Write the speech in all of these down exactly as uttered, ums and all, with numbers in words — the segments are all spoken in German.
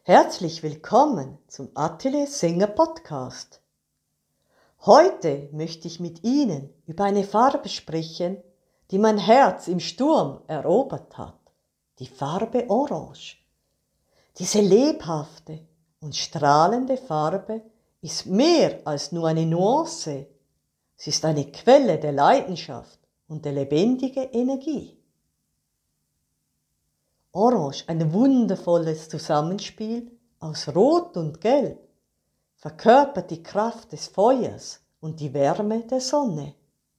Herzlich willkommen zum Atelier Sänger Podcast. Heute möchte ich mit Ihnen über eine Farbe sprechen, die mein Herz im Sturm erobert hat, die Farbe Orange. Diese lebhafte und strahlende Farbe ist mehr als nur eine Nuance. Sie ist eine Quelle der Leidenschaft und der lebendigen Energie. Orange, ein wundervolles Zusammenspiel aus Rot und Gelb, verkörpert die Kraft des Feuers und die Wärme der Sonne.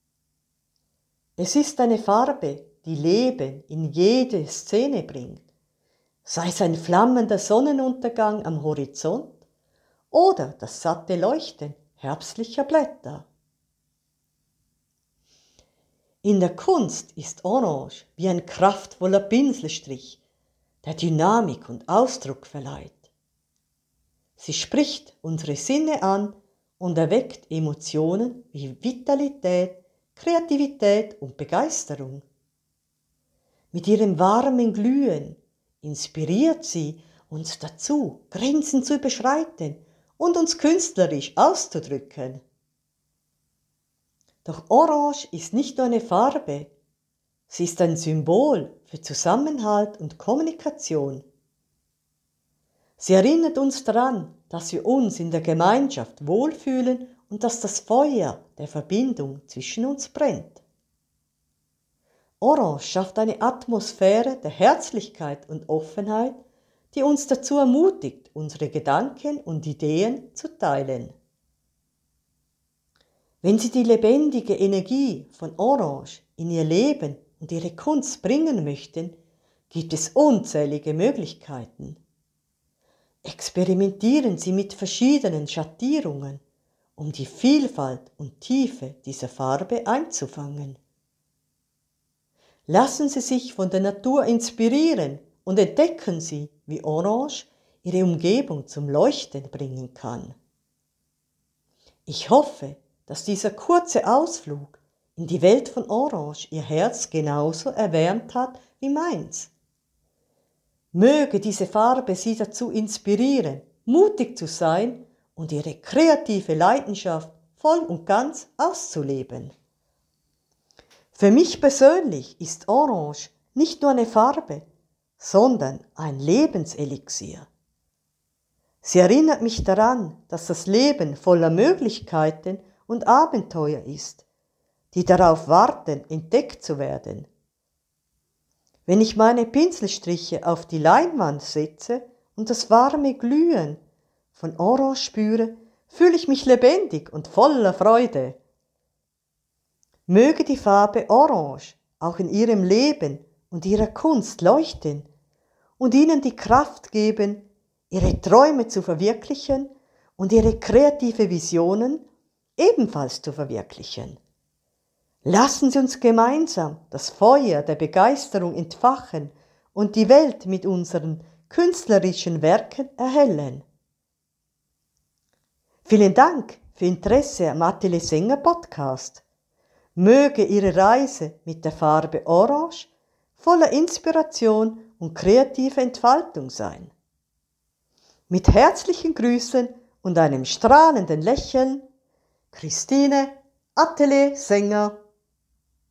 Es ist eine Farbe, die Leben in jede Szene bringt, sei es ein flammender Sonnenuntergang am Horizont oder das satte Leuchten herbstlicher Blätter. In der Kunst ist Orange wie ein kraftvoller Pinselstrich, der Dynamik und Ausdruck verleiht. Sie spricht unsere Sinne an und erweckt Emotionen wie Vitalität, Kreativität und Begeisterung. Mit ihrem warmen Glühen inspiriert sie uns dazu, Grenzen zu überschreiten und uns künstlerisch auszudrücken. Doch Orange ist nicht nur eine Farbe, sie ist ein Symbol für Zusammenhalt und Kommunikation. Sie erinnert uns daran, dass wir uns in der Gemeinschaft wohlfühlen und dass das Feuer der Verbindung zwischen uns brennt. Orange schafft eine Atmosphäre der Herzlichkeit und Offenheit, die uns dazu ermutigt, unsere Gedanken und Ideen zu teilen. Wenn Sie die lebendige Energie von Orange in Ihr Leben und Ihre Kunst bringen möchten, gibt es unzählige Möglichkeiten. Experimentieren Sie mit verschiedenen Schattierungen, um die Vielfalt und Tiefe dieser Farbe einzufangen. Lassen Sie sich von der Natur inspirieren und entdecken Sie, wie Orange Ihre Umgebung zum Leuchten bringen kann. Ich hoffe, dass dieser kurze Ausflug in die Welt von Orange Ihr Herz genauso erwärmt hat wie meins. Möge diese Farbe Sie dazu inspirieren, mutig zu sein und Ihre kreative Leidenschaft voll und ganz auszuleben. Für mich persönlich ist Orange nicht nur eine Farbe, sondern ein Lebenselixier. Sie erinnert mich daran, dass das Leben voller Möglichkeiten und Abenteuer ist, die darauf warten, entdeckt zu werden. Wenn ich meine Pinselstriche auf die Leinwand setze und das warme Glühen von Orange spüre, fühle ich mich lebendig und voller Freude. Möge die Farbe Orange auch in Ihrem Leben und Ihrer Kunst leuchten und Ihnen die Kraft geben, Ihre Träume zu verwirklichen und Ihre kreative Visionen ebenfalls zu verwirklichen. Lassen Sie uns gemeinsam das Feuer der Begeisterung entfachen und die Welt mit unseren künstlerischen Werken erhellen. Vielen Dank für Ihr Interesse am Atelier Sänger Podcast. Möge Ihre Reise mit der Farbe Orange voller Inspiration und kreative Entfaltung sein. Mit herzlichen Grüßen und einem strahlenden Lächeln, Christine, Atelier Sänger.